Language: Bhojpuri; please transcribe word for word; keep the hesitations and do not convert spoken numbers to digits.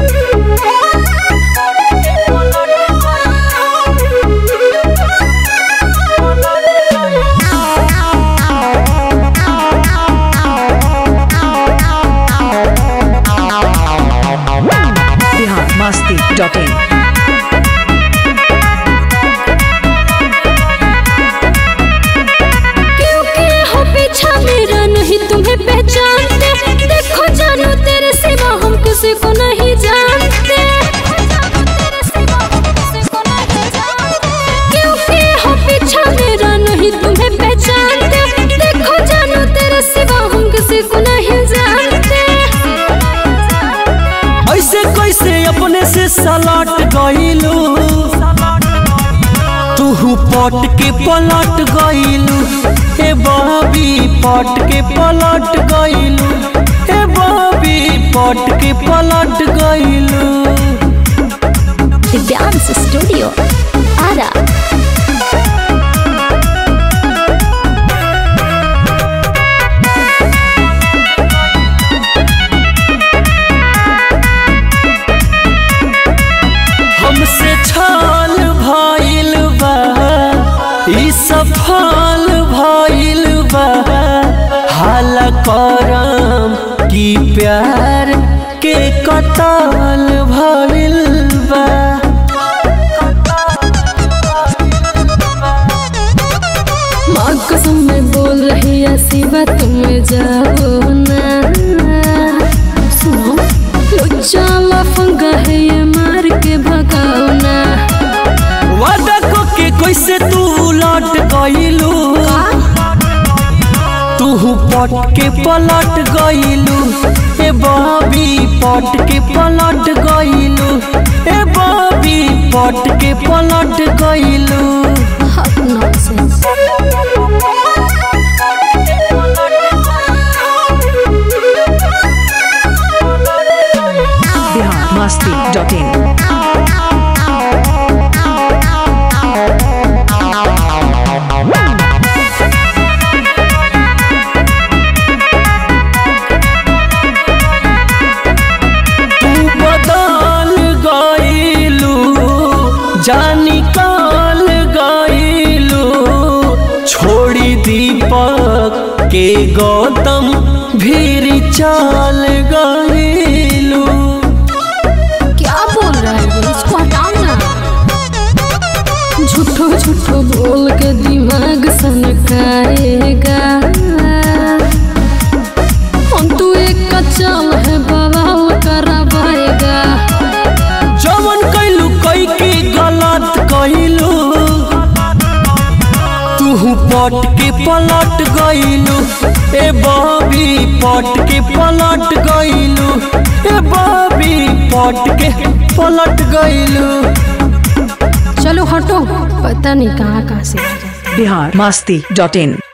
masti dot in क्योंकि हो पीछा मेरा नहीं तुम्हें पहचानते। देखो जानो तेरे सिवा हम किसी को नहीं जानते। क्योंकि हो पीछा मेरा नहीं तुम्हें पहचानते। देखो जानो तेरे सिवा हम किसी को नहीं जानते। ऐसे कैसे अपने से सलाट गईलू तू पट के पलट गईलू ए बाबी पट के पलट गईलू ए बाबी पट के पलट गईलू। दिव्यांश स्टूडियो आरा। हमसे छाल भइल बा ई सफल भइल बा हाल करम की प्यार के कताल भइल बा। माँ कसम में बोल रही है सिवा तुम जाओ ना। सुनो लुच्चा लफंगा है ये मार के भगाओ ना। वादा को के कैसे तू लौट गईलू तू पट के पलट गईलू ए बाबी पट के पलट गईलू ए बाबी पट के पलट गईलू। Bihar masti dot in जानी काल गईलू छोड़ी दीपक के गौतम भीर चाल गईलू। क्या बोल रहा है ये? इसको हटाओ ना। झूठो झूठो बोल के दिमाग सनकाएगा। हम तू एक कच्चल है बवाल कराएगा। जवन कैलू कई के गलत कहलू तू पट के पलट गईलू ए बाबी पट के पलट गईलू ए बाबी पट के पलट गईलू। चलो हटो, पता नहीं कहाँ कहाँ से। Bihar masti dot in